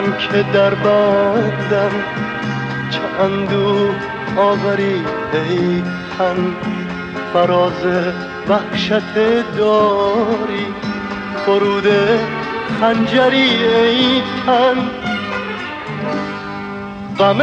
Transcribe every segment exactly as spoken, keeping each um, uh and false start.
من که در بندم، چه اندوه آوری ای تن، فراز وحشت داری، فرود خنجری ای تن. غم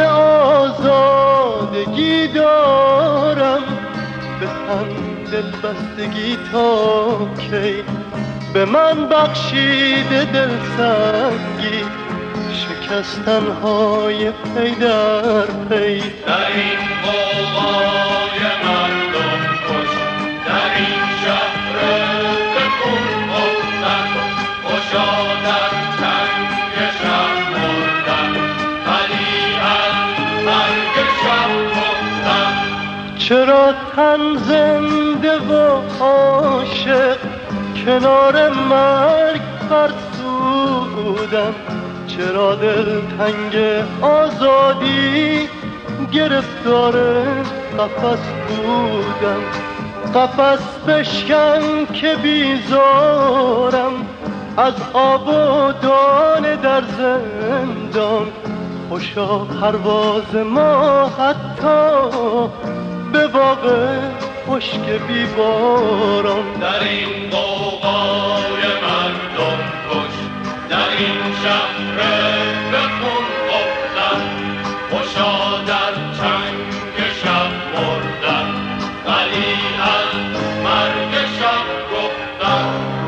آزادگی دارم به تن دلبستگی تا کی، به من بخشیده دلسنگی شکستنهای پی در پی. در این غوغای مردم کش، در این شهر به خون افتد، خوشا در چنگ شب مردن، ولی از مرگ شب گفتن. چرا تن زنده و عاشق کنار مرگ فرسودم، چرا دل تنگ آزادی گرفتار قفس بودم. قفس بشکن که بیزارم از آب و دانه در زندان، خوشا پرواز ما حتی به باغ خشک بی باران. در این غوغای مردم کش، در این شهر به خون افتد، خوشا در چنگ شب مردن، ولی از مرگ شب گفتن.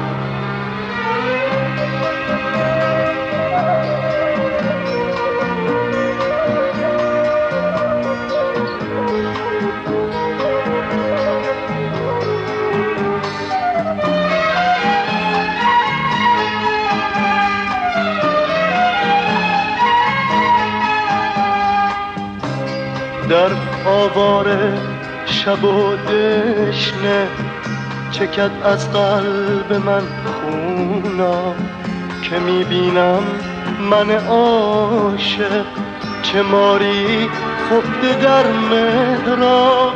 در آواره شب و دشنه چکد از قلب من خونا، که میبینم من عاشق چه ماری خفته در مهراب.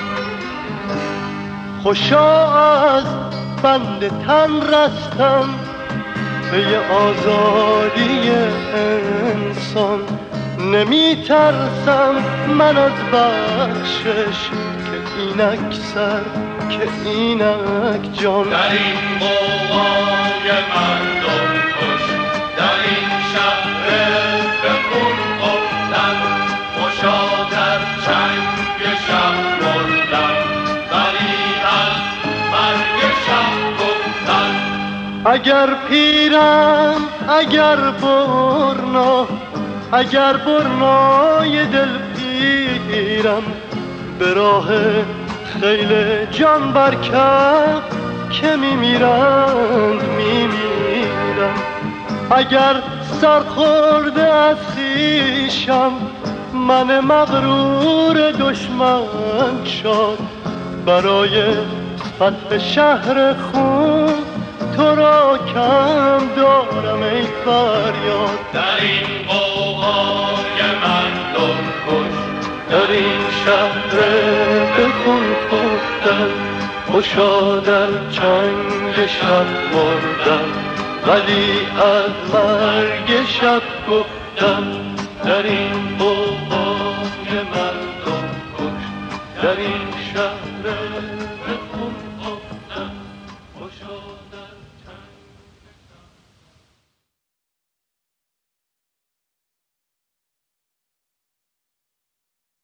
خوشا از بند تن رستم پی آزادی انسان، نمی ترسم من از بخشش که اینک سر که اینک جان. در این غوغای مردم کش، در این شهر به خون افتد، خوشا در چنگ شب مردن، ولی از مرگ شب گفتن. اگر پیرم اگر برنا، اگر برنای دل پیرم، به راه خیل جان برکف که میمیرند میمیرم. اگر سرخورده از خویشم من مغرور دشمن شد، برای فتح شهر خون تو را کم دارم ای فریاد. در این غوغای مردم کش، در این شهر به خون خفتن، خوشا در چنگ شب مردن، ولی از مرگ شب گفتن. در این غوغای مردم کش، در این شهر